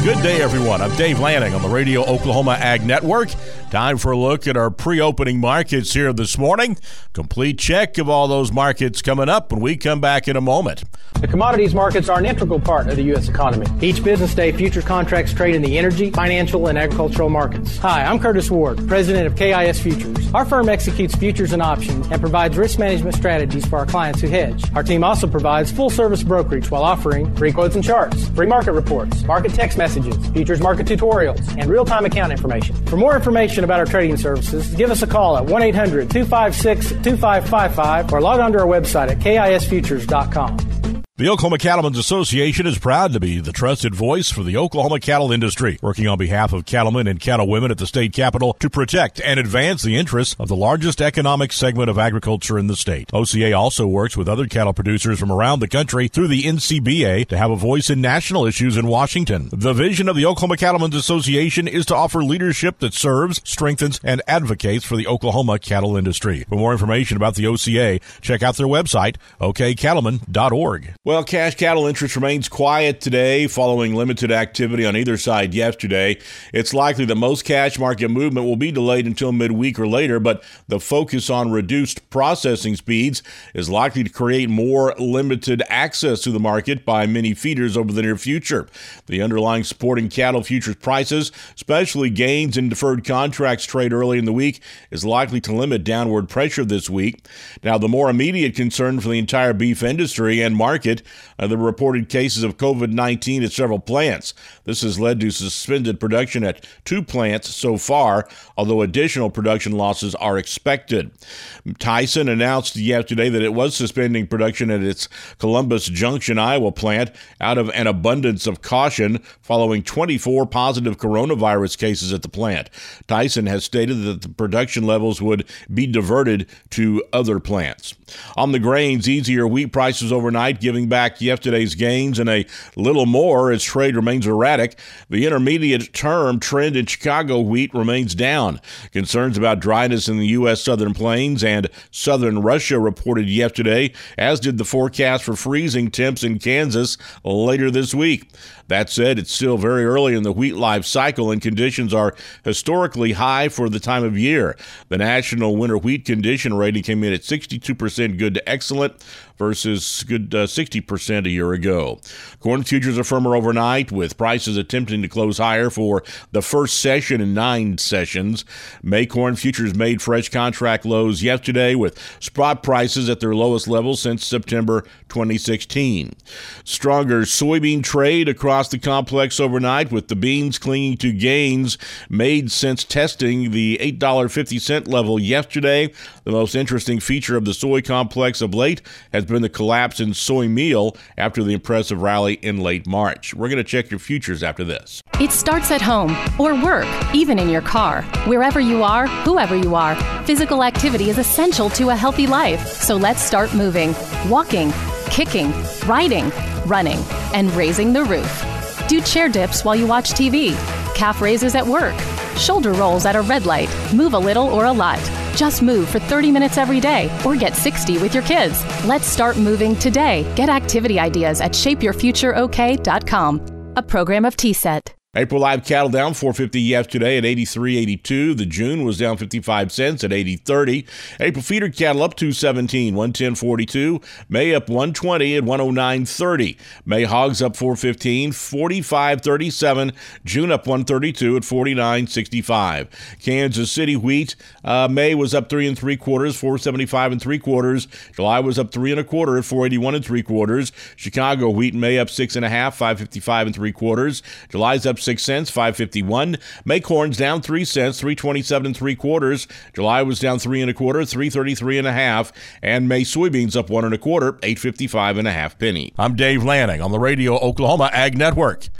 Good day, everyone. I'm Dave Lanning on the Radio Oklahoma Ag Network. Time for a look at our pre-opening markets here this morning. Complete check of all those markets coming up when we come back in a moment. The commodities markets are an integral part of the U.S. economy. Each business day, futures contracts trade in the energy, financial, and agricultural markets. Hi, I'm Curtis Ward, president of KIS Futures. Our firm executes futures and options and provides risk management strategies for our clients who hedge. Our team also provides full-service brokerage while offering free quotes and charts, free market reports, market text messages, futures market tutorials, and real-time account information. For more information about our trading services, give us a call at 1-800-256-2555 or log on to our website at KISFutures.com. The Oklahoma Cattlemen's Association is proud to be the trusted voice for the Oklahoma cattle industry, working on behalf of cattlemen and cattlewomen at the state capitol to protect and advance the interests of the largest economic segment of agriculture in the state. OCA also works with other cattle producers from around the country through the NCBA to have a voice in national issues in Washington. The vision of the Oklahoma Cattlemen's Association is to offer leadership that serves, strengthens, and advocates for the Oklahoma cattle industry. For more information about the OCA, check out their website, okcattlemen.org. Well, cash cattle interest remains quiet today following limited activity on either side yesterday. It's likely that most cash market movement will be delayed until midweek or later, but the focus on reduced processing speeds is likely to create more limited access to the market by many feeders over the near future. The underlying supporting cattle futures prices, especially gains in deferred contracts trade early in the week, is likely to limit downward pressure this week. Now, the more immediate concern for the entire beef industry and market are the reported cases of COVID-19 at several plants. This has led to suspended production at 2 plants so far, although additional production losses are expected. Tyson announced yesterday that it was suspending production at its Columbus Junction, Iowa plant out of an abundance of caution following 24 positive coronavirus cases at the plant. Tyson has stated that the production levels would be diverted to other plants. On the grains, easier wheat prices overnight, giving back yesterday's gains and a little more as trade remains erratic. The intermediate term trend in Chicago wheat remains down. Concerns about dryness in the U.S. Southern Plains and southern Russia reported yesterday, as did the forecast for freezing temps in Kansas later this week. That said, it's still very early in the wheat life cycle and conditions are historically high for the time of year. The national winter wheat condition rating came in at 62% good to excellent versus good 60% a year ago. Corn futures are firmer overnight, with prices attempting to close higher for the first session in 9 sessions. May corn futures made fresh contract lows yesterday, with spot prices at their lowest level since September 2016. Stronger soybean trade across the complex overnight, with the beans clinging to gains made since testing the $8.50 level yesterday. The most interesting feature of the soy complex of late has been the collapse in soy meal after the impressive rally in late March. We're going to check your futures after this. It starts at home or work, even in your car. Wherever you are, whoever you are, physical activity is essential to a healthy life. So let's start moving, walking, kicking, riding, running, and raising the roof. Do chair dips while you watch TV, calf raises at work, shoulder rolls at a red light, move a little or a lot. Just move for 30 minutes every day or get 60 with your kids. Let's start moving today. Get activity ideas at shapeyourfutureok.com, a program of TSET. April live cattle down $4.50 yesterday at $83.82. The June was down 55 cents at $80.30. April feeder cattle up $2.17, $110.42. May up $1.20 at $109.30. May hogs up $4.15, $45.37. June up $1.32 at $49.65. Kansas City wheat, May was up 3 3/4, $4.75 3/4. July was up 3 1/4 at $4.81 3/4. Chicago wheat May up 6 1/2, $5.55 3/4. July's up 6 cents, $5.51. May corn's down 3 cents, $3.27 3/4. July was down 3 1/4, $3.33 1/2. And May soybeans up 1 1/4, $8.55 1/2 penny. I'm Dave Lanning on the Radio Oklahoma Ag Network.